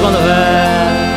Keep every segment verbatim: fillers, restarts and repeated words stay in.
quando vem.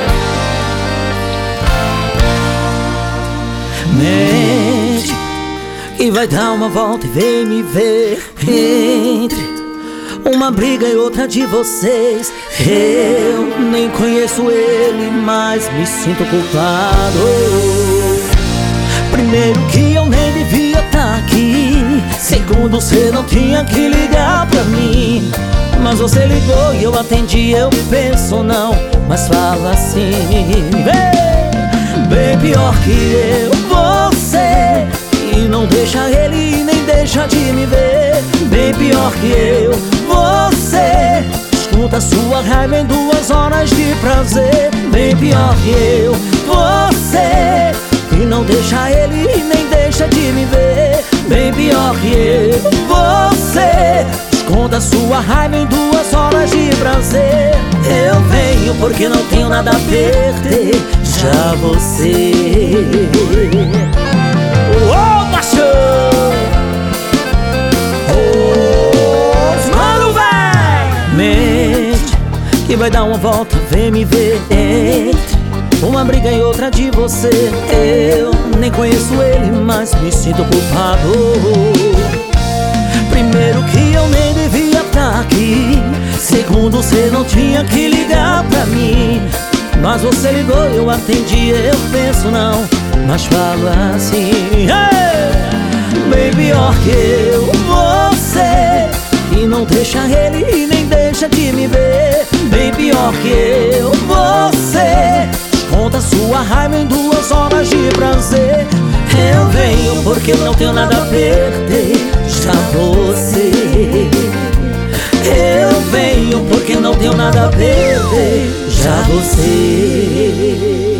Mente que vai dar uma volta e vem me ver. Entre uma briga e outra de vocês, eu nem conheço ele, mas me sinto culpado. Primeiro que eu nem devia estar aqui. Segundo, você não tinha que ligar pra mim. Mas você ligou e eu atendi, eu penso não, mas fala assim. Bem, bem pior que eu, você, e não deixa ele e nem deixa de me ver. Bem pior que eu, você, escuta sua raiva em duas horas de prazer. Bem pior que eu, você, e não deixa ele e nem deixa de me ver. Bem pior que eu, você, esconda sua raiva em duas horas de prazer. Eu venho porque não tenho nada a perder, já você. Ô, macho! Ô, mano, véi! Mente que vai dar uma volta, vem me ver. Entre uma briga e outra de você, eu nem conheço ele, mas me sinto culpado. Primeiro que eu nem devia estar aqui. Segundo, você não tinha que ligar pra mim. Mas você ligou, eu atendi, eu penso não, mas fala assim. Hey! Bem pior que eu, você, e não deixa ele e nem deixa de me ver. Bem pior que eu, você, esconda sua raiva em duas horas de prazer. Eu venho porque não tenho nada a perder, já você. Eu venho porque não tenho nada a perder, já você.